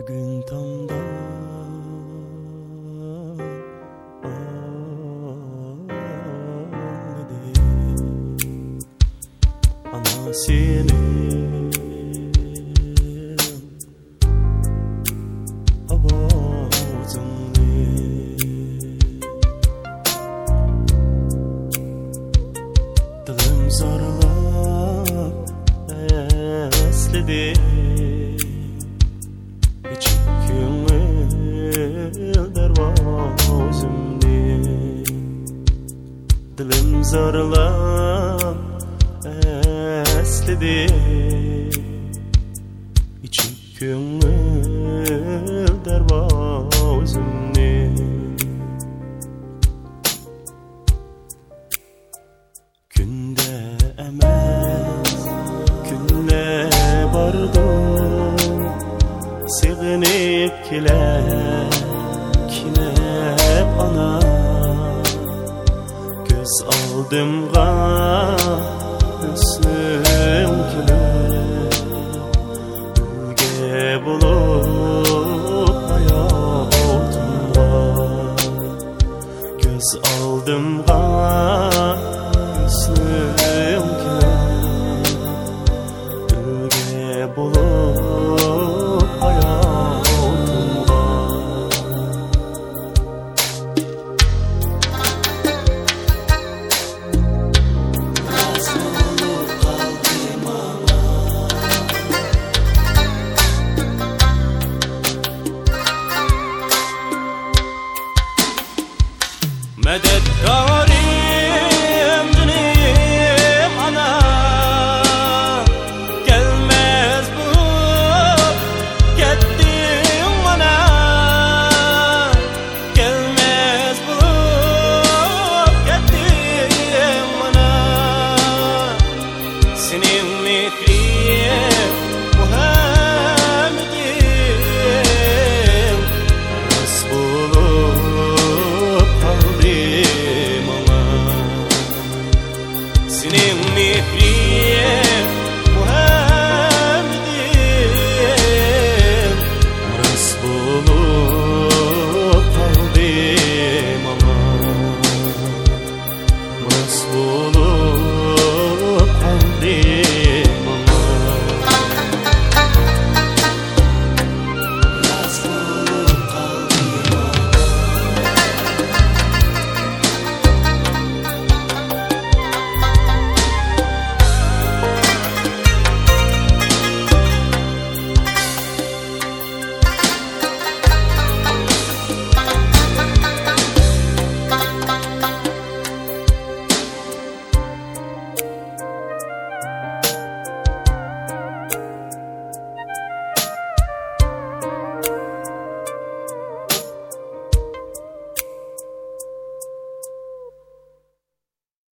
gün tamda ana senin avazını dilim zarlap esledi. Dilim zarlap esledi, içip köngül dervozumni. Günde emes, günde bardım, sevinip kinep ana. Göz aldımga hüsnüm külüp, ülge bulup hayatımga. Göz aldımga hüsnüm külüp, ülge bulup hayatımga. Medet